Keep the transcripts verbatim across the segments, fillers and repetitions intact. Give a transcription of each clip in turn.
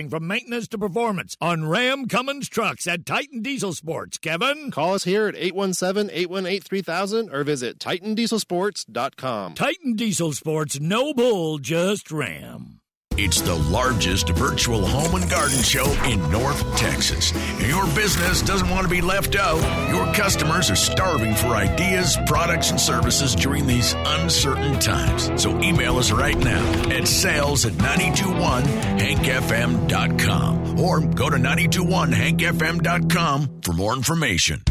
From maintenance to performance on Ram Cummins trucks at Titan Diesel Sports. Kevin? Call us here at eight one seven, eight one eight, three thousand or visit Titan Diesel Sports dot com. Titan Diesel Sports, no bull, just Ram. It's the largest virtual home and garden show in North Texas. Your business doesn't want to be left out. Your customers are starving for ideas, products, and services during these uncertain times. So email us right now at sales at nine two one hank f m dot com or go to nine two one hank f m dot com for more information.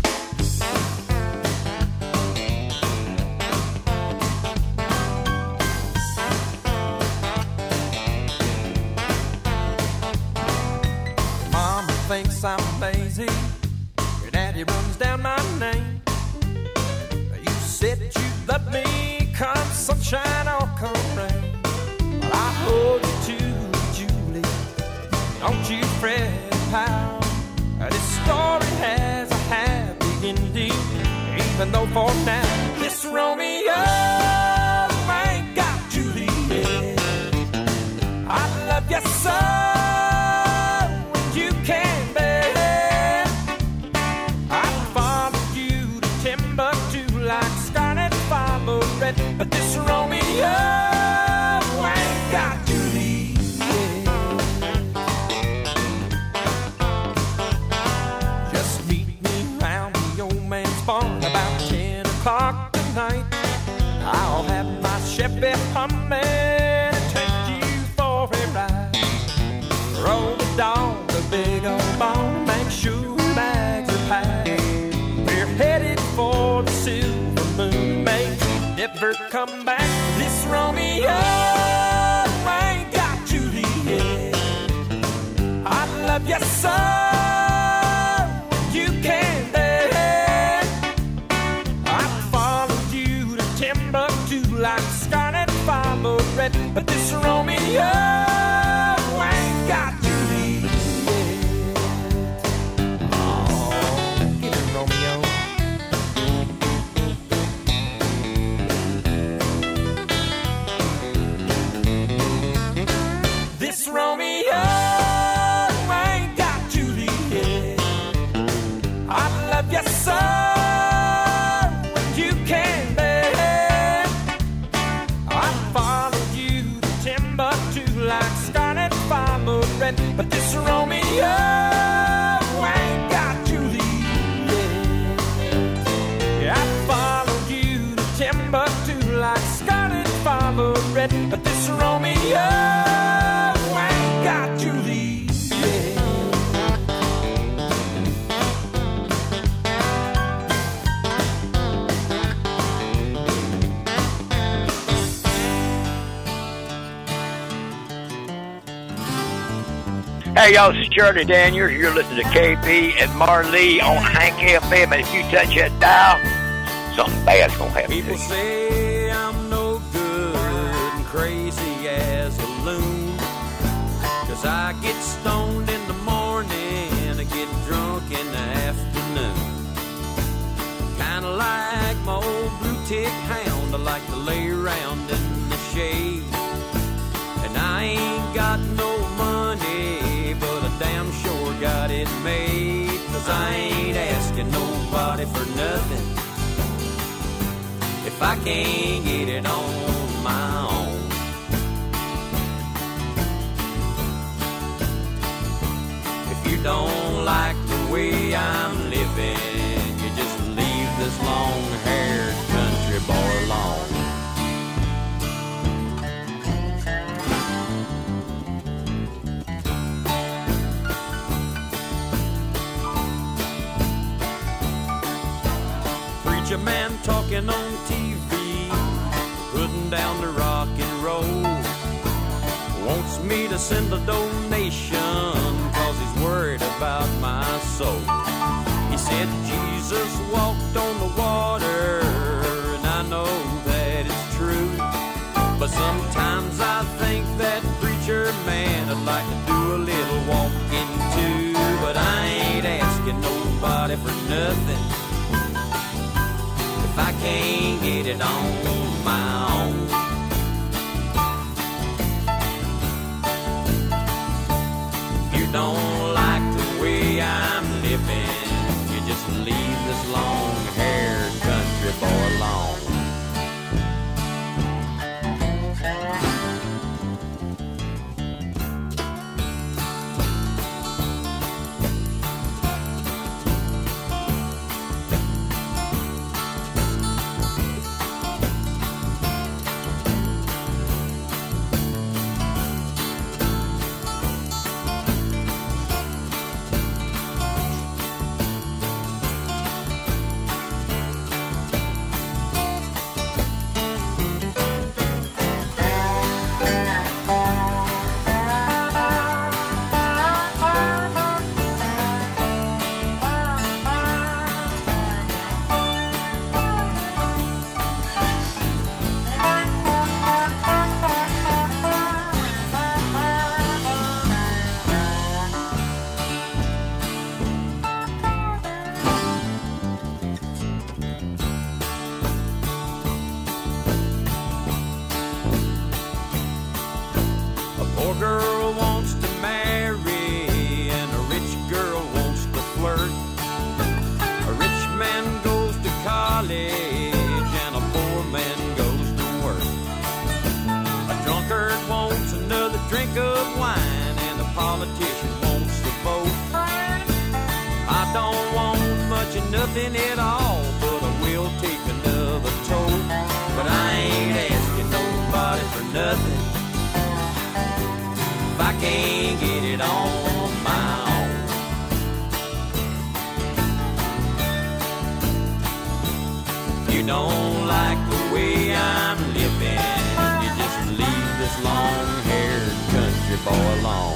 Thinks I'm lazy. Your daddy runs down my name. You said you love me, come sunshine or come rain. Well, I hold you to Julie. Don't you fret, pal. This story has a happy ending, even though for now this Romeo ain't got Juliet. I love you so. But this Romeo ain't got Juliet. Just meet me round the old man's barn about ten o'clock tonight. I'll have my Chevy humming and take you for a ride. Roll the dog, the big old bone, make sure bags are packed. We're headed for the silver moon, make never come back. This Romeo ain't got Juliet. I love you so, you can't bear. I followed you to Timbuktu like Scarlet followed Red, but this Romeo ain't got Juliet. Oh, get it, Romeo. This Romeo ain't got Juliet. I love you so, you can't bear. I followed you to Timbuktu like Scarlet followed Red, but this Romeo ain't got Juliet. Yeah, I followed you to Timbuktu like Scarlet followed Red, but this Romeo got Julie, yeah. Hey, y'all, this is Charlie Daniels. You're listening to K B and Marley on Hank F M, and if you touch that dial, something bad's gonna happen. People say I'm no good and crazy as a loon, 'cause I get stoned in the morning and I get drunk in the afternoon. Kinda like my old blue tick hound, I like to lay around in the shade. And I ain't got no money, but I damn sure got it made. 'Cause I ain't asking nobody for nothing if I can't get it on my own. If you don't like the way I'm living, you just leave this long-haired country boy alone. Preacher man talking on T V, putting down the rock and roll, wants me to send a donation 'cause he's worried about my soul. He said Jesus walked on the water, and I know that it's true, but sometimes I think that preacher man would like to do a little walking too. But I ain't asking nobody for nothing if I can't get it on my own. you don't like the way I'm living, you just leave this long-haired country boy alone. Nothing at all, but I will take another toll. But I ain't asking nobody for nothing if I can't get it on my own. You don't like the way I'm living, you just leave this long-haired country boy alone.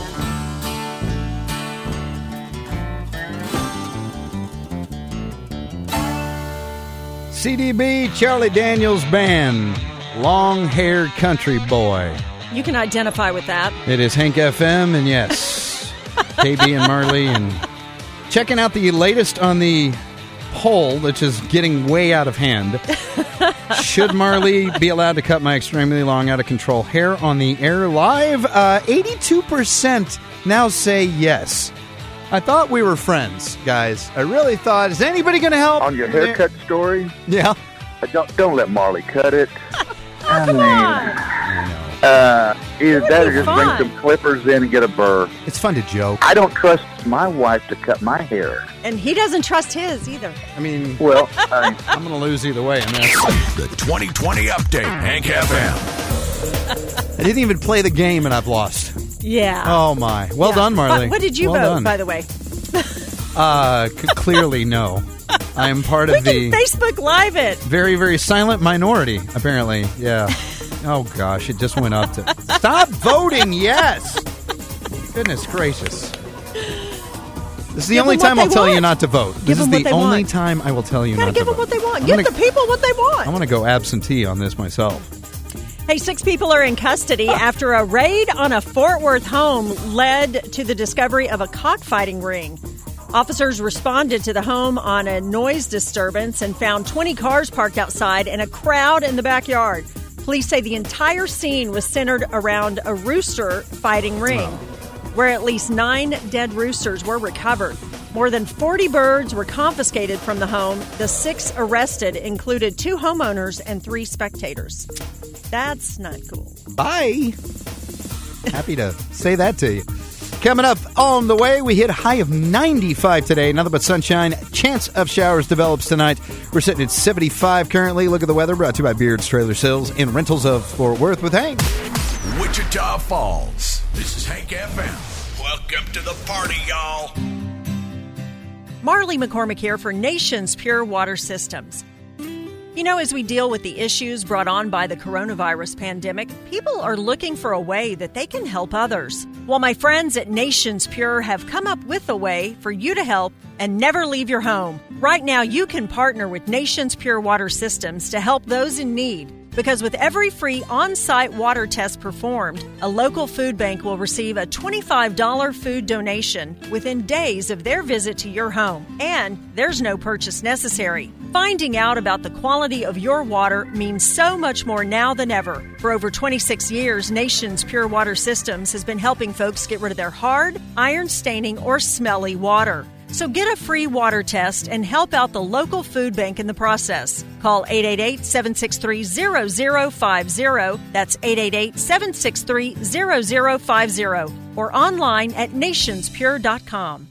C D B, Charlie Daniels Band, Long-Haired Country Boy. You can identify with that. It is Hank F M, and yes, K B and Marley, and checking out the latest on the poll, which is getting way out of hand. Should Marley be allowed to cut my extremely long, out-of-control hair on the air live? Uh, eighty-two percent now say yes. I thought we were friends, guys. I really thought, is anybody going to help? On your haircut yeah. story? Yeah. Don't don't let Marley cut it. Oh, I come mean, on. Uh, either that or just fun. bring some clippers in and get a burr. It's fun to joke. I don't trust my wife to cut my hair. And he doesn't trust his either. I mean, well, I, I'm going to lose either way. I mean, the twenty twenty update, Hank F M. I didn't even play the game and I've lost. Yeah. Oh, my. Well yeah. done, Marley. What, what did you well vote, done. by the way? uh, c- clearly, no. I am part we of the... can Facebook Live it. Very, very silent minority, apparently. Yeah. Oh, gosh, it just went up to... Stop voting, yes! Goodness gracious. This is the Give only them what time I'll they tell want. you not to vote. Give This is them the what they only want. time I will tell you You gotta not to give them vote. what they want. I'm Give gonna, the people what they want. I want to go absentee on this myself. Hey, six people are in custody after a raid on a Fort Worth home led to the discovery of a cockfighting ring. Officers responded to the home on a noise disturbance and found twenty cars parked outside and a crowd in the backyard. Police say the entire scene was centered around a rooster fighting ring, oh. where at least nine dead roosters were recovered. More than forty birds were confiscated from the home. The six arrested included two homeowners and three spectators. That's not cool. Bye. Happy to say that to you. Coming up on the way, we hit a high of ninety-five today. Nothing but sunshine. Chance of showers develops tonight. We're sitting at seventy-five currently. Look at the weather. Brought to you by Beard's Trailer Sales and Rentals of Fort Worth with Hank. Wichita Falls. This is Hank F M. Welcome to the party, y'all. Marley McCormick here for Nation's Pure Water Systems. You know, as we deal with the issues brought on by the coronavirus pandemic, people are looking for a way that they can help others. Well, my friends at Nation's Pure have come up with a way for you to help and never leave your home. Right now, you can partner with Nation's Pure Water Systems to help those in need. Because with every free on-site water test performed, a local food bank will receive a twenty-five dollars food donation within days of their visit to your home. And there's no purchase necessary. Finding out about the quality of your water means so much more now than ever. For over twenty-six years, Nation's Pure Water Systems has been helping folks get rid of their hard, iron-staining, or smelly water. So get a free water test and help out the local food bank in the process. Call eight eight eight, seven six three, zero zero five zero. That's eight eight eight, seven six three, zero zero five zero. Or online at nations pure dot com.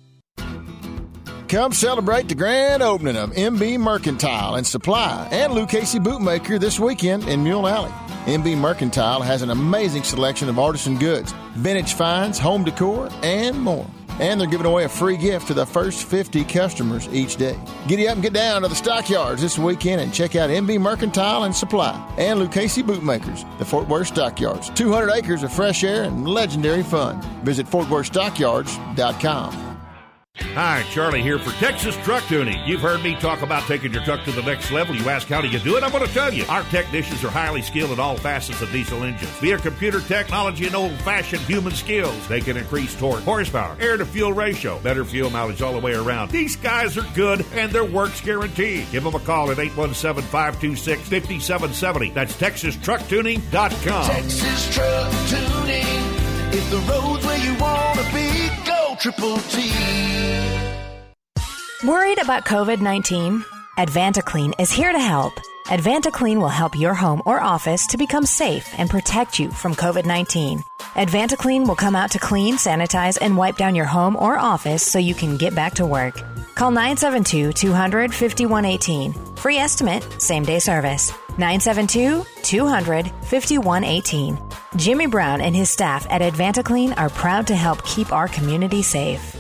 Come celebrate the grand opening of M B Mercantile and Supply and Lou Casey Bootmaker this weekend in Mule Alley. M B Mercantile has an amazing selection of artisan goods, vintage finds, home decor, and more. And they're giving away a free gift to the first fifty customers each day. Giddy up and get down to the stockyards this weekend and check out M B Mercantile and Supply and Lou Casey Bootmakers, the Fort Worth Stockyards. two hundred acres of fresh air and legendary fun. Visit fort worth stockyards dot com. Hi, Charlie here for Texas Truck Tuning. You've heard me talk about taking your truck to the next level. You ask how do you do it? I'm going to tell you. Our technicians are highly skilled in all facets of diesel engines. Via computer technology and old-fashioned human skills, they can increase torque, horsepower, air-to-fuel ratio, better fuel mileage all the way around. These guys are good, and their work's guaranteed. Give them a call at eight one seven, five two six, five seven seven zero. That's texas truck tuning dot com. Texas Truck Tuning. If the road's where you want to be, go Triple T. Worried about covid nineteen? AdvantaClean is here to help. AdvantaClean will help your home or office to become safe and protect you from covid nineteen. AdvantaClean will come out to clean, sanitize, and wipe down your home or office so you can get back to work. Call nine seven two, two hundred, five one one eight. Free estimate, same-day service. nine seven two, two hundred, five one one eight. Jimmy Brown and his staff at AdvantaClean are proud to help keep our community safe.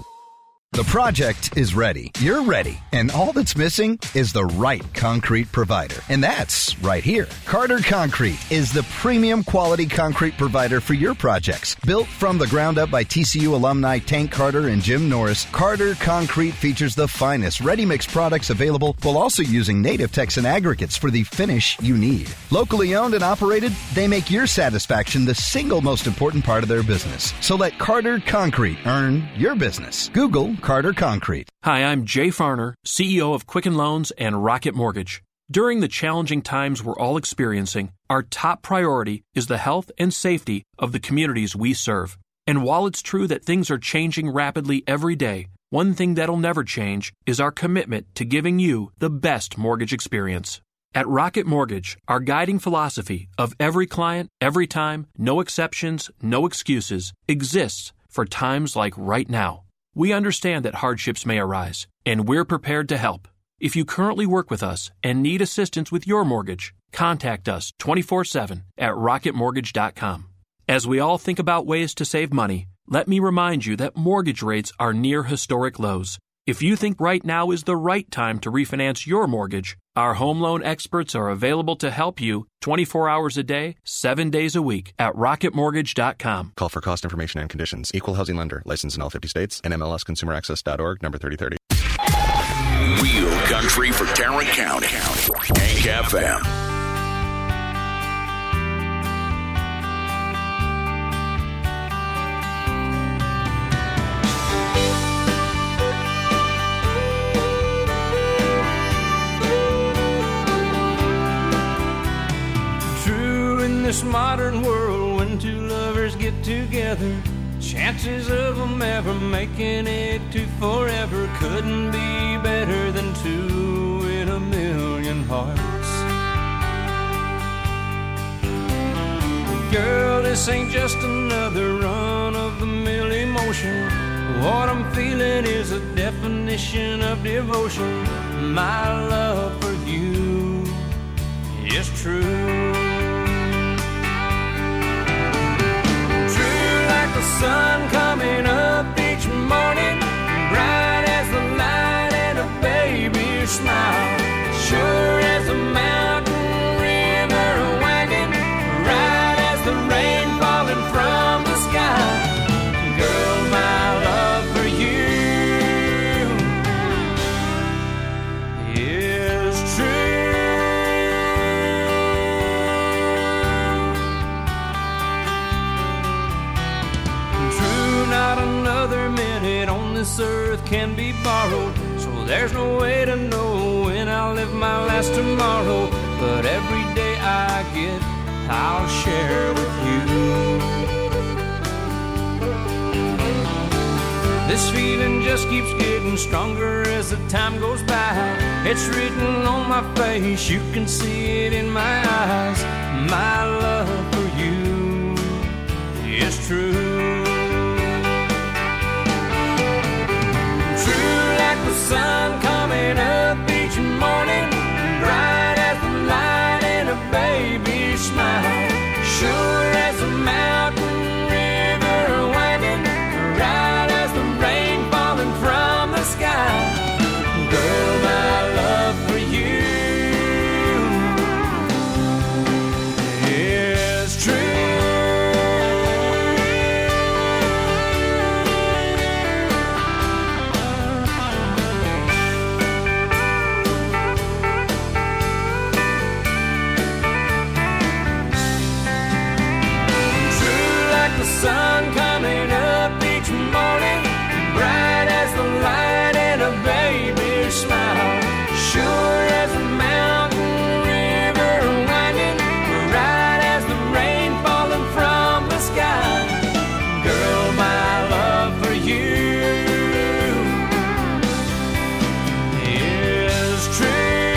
The project is ready. You're ready. And all that's missing is the right concrete provider. And that's right here. Carter Concrete is the premium quality concrete provider for your projects. Built from the ground up by T C U alumni Tank Carter and Jim Norris, Carter Concrete features the finest ready-mix products available while also using native Texan aggregates for the finish you need. Locally owned and operated, they make your satisfaction the single most important part of their business. So let Carter Concrete earn your business. Google Carter Concrete. Hi, I'm Jay Farner, C E O of Quicken Loans and Rocket Mortgage. During the challenging times we're all experiencing, our top priority is the health and safety of the communities we serve. And while it's true that things are changing rapidly every day, one thing that'll never change is our commitment to giving you the best mortgage experience. At Rocket Mortgage, our guiding philosophy of every client, every time, no exceptions, no excuses, exists for times like right now. We understand that hardships may arise, and we're prepared to help. If you currently work with us and need assistance with your mortgage, contact us twenty-four seven at rocket mortgage dot com. As we all think about ways to save money, let me remind you that mortgage rates are near historic lows. If you think right now is the right time to refinance your mortgage, our home loan experts are available to help you twenty-four hours a day, seven days a week at rocket mortgage dot com. Call for cost information and conditions. Equal housing lender. Licensed in all fifty states. N M L S consumer access dot org. Number thirty thirty. Real country for Tarrant County. Hank F M. This modern world, when two lovers get together, chances of them ever making it to forever couldn't be better than two in a million hearts. Girl, this ain't just another run-of-the-mill emotion. What I'm feeling is a definition of devotion. My love for you is true. The sun coming up each morning, bright as the light and a baby's smile, sure as a mountain river wagon, right as the rain falling from the sky. Girl, my love for you is true. Not another minute on this earth can be borrowed, so There's no way to know when I'll live my last tomorrow, but every day I get, I'll share with you. This feeling just keeps getting stronger as the time goes by. It's written on my face, you can see it in my eyes. My love for you is true. True like the sun coming up each morning, bright as the light in a baby's smile. Sure as a mountain river winding, right as the rain falling from the sky. Girl, my love for you is true. Sun coming up each morning, bright as the light in a baby's smile. Sure as a mountain river winding, right as the rain falling from the sky. Girl, my love for you is true.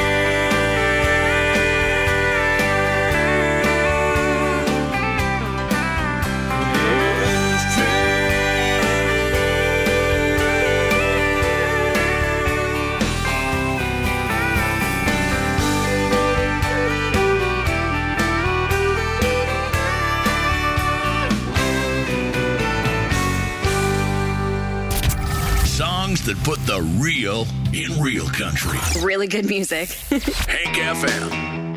That put the real in real country. Really good music. Hank F M.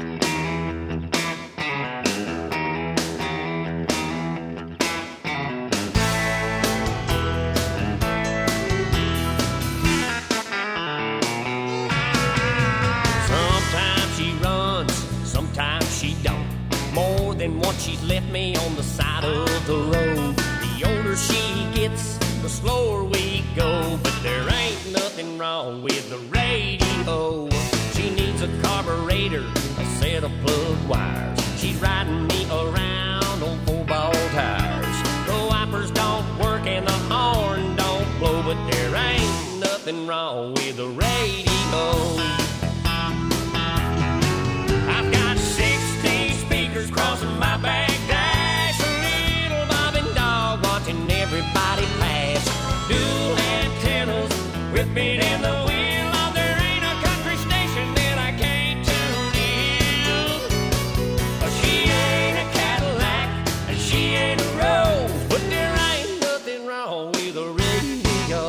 Sometimes she runs, sometimes she don't. More than once she's left me on the side of the road. The older she gets, the slower we go, but there ain't nothing wrong with the radio. She needs a carburetor, a set of plug wires. She's riding me around on four-ball tires. The wipers don't work and the horn don't blow, but there ain't nothing wrong with the radio. I've got sixty speakers crossing my back dash, a little bobbing dog watching everybody pass. Dual antennas with me in the wheel. Oh, there ain't a country station that I can't tune in. Oh, she ain't a Cadillac and she ain't a Rose, but there ain't nothing wrong with a radio.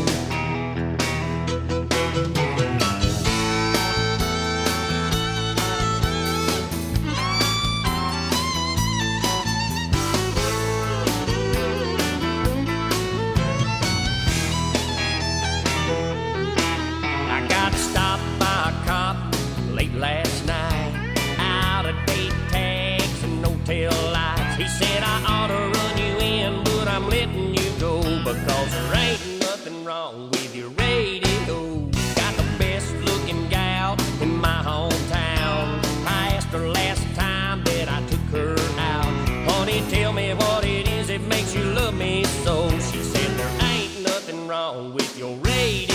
Last night, out of date tags and no tail lights. He said I ought to run you in, but I'm letting you go because there ain't nothing wrong with your radio. Got the best looking gal in my hometown. I asked her last time that I took her out, honey, tell me what it is that makes you love me so. She said there ain't nothing wrong with your radio.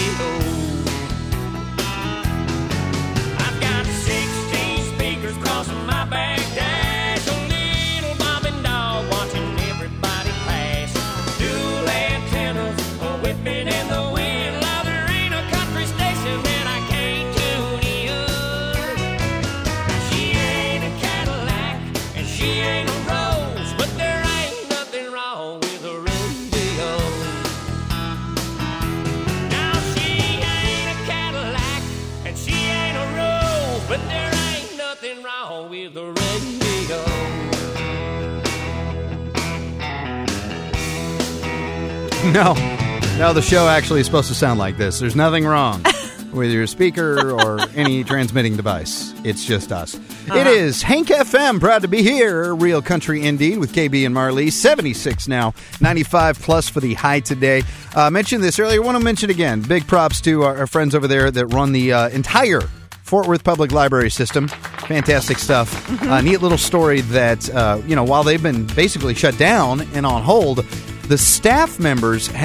Crossing my back dash, a little bobbing dog watching everybody pass. Dual antennas whipping in the wind. Now there ain't a country station that I can't tune in. She ain't a Cadillac and she ain't a Rose, but there ain't nothing wrong with a radio. Now she ain't a Cadillac and she ain't a Rose, but there ain't nothing wrong with the radio. No. No, the show actually is supposed to sound like this. There's nothing wrong with your speaker or any transmitting device. It's just us. It is Hank F M, proud to be here. Real country indeed with K B and Marley. seventy-six now, ninety-five plus for the high today. I uh, mentioned this earlier. I want to mention again. Big props to our, our friends over there that run the uh, entire Fort Worth Public Library system. Fantastic stuff. Mm-hmm. Uh, neat little story that, uh, you know, while they've been basically shut down and on hold, the staff members have